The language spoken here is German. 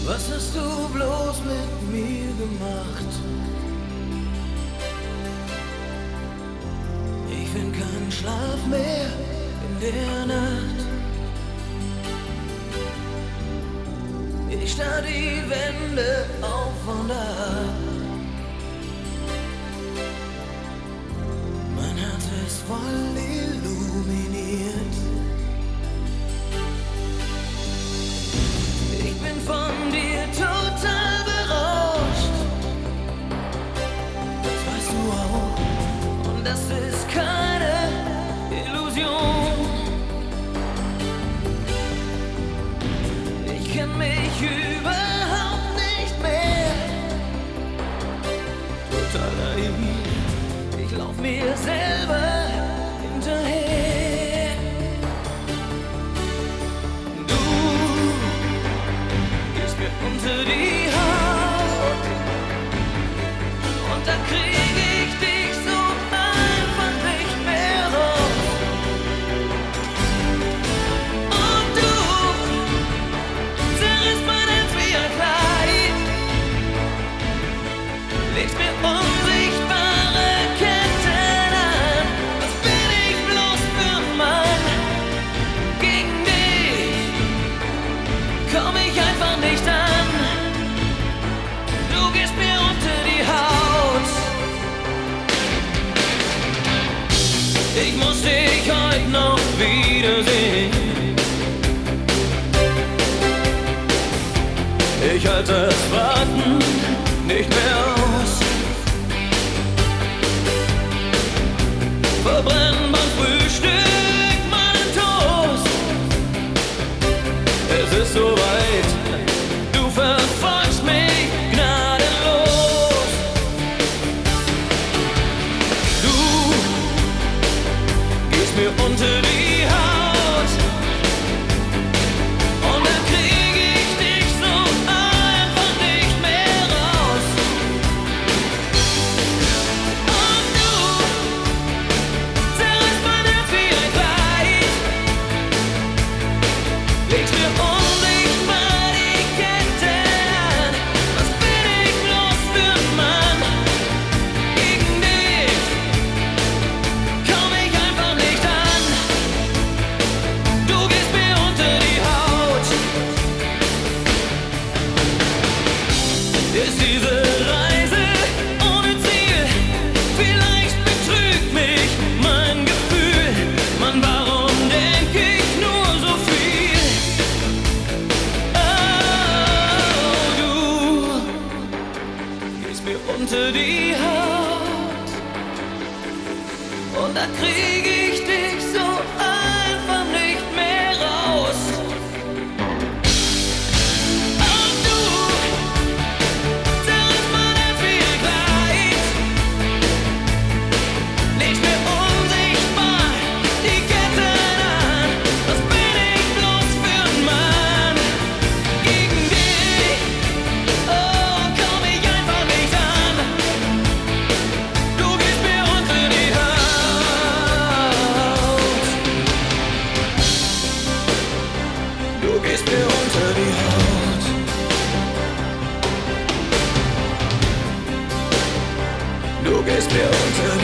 Was hast du bloß mit mir gemacht? Ich find keinen Schlaf mehr in der Nacht. Ich starr die Wände auf und ab. Mein Herz ist voll illuminiert. Ich bin von dir total berauscht. Das weißt du auch. Und das ist keine Illusion. Ich kenn mich überhaupt nicht mehr. Total naiv. Ich lauf mir selber hinterher. Du gehst mir unter die Haut und da krieg ich dich so einfach nicht mehr raus. Und du zerriss mein Herz wie ein Kleid, legst mir unsichtbare Ketten an. Was bin ich bloß für ein Mann? Gegen dich komm ich einfach nicht an. Du gehst mir unter die Haut. Ich muss dich heute noch wiedersehen. Ich halte das Warten nicht mehr aus. Verbrenn beim Frühstück meinen Toast. Es ist soweit, du verfolgst mich gnadenlos. Du gehst mir unter die Haut und dann krieg ich dich so einfach nicht mehr raus. Und du zerriss mein Herz wie ein Kleid, legst mir unsichtbar die Ketten an. Was bin ich bloß für ein Mann? Gegen dich komm ich einfach nicht an. Du gehst mir unter die Haut. Ist diese Reise ohne Ziel? Vielleicht betrügt mich mein Gefühl. Mann, warum denk ich nur so viel? Oh, du gehst mir unter die Haut und da krieg ich dich so einfach nicht mehr raus. Und du zerriss mein Herz wie ein Kleid, legst mir unsichtbar die Ketten an. Was bin ich bloß für ein Mann? Gegen dich, oh, komm ich einfach nicht an. Du gehst mir unter die Haut. Du gehst mir unter die Haut. Du gehst mir unter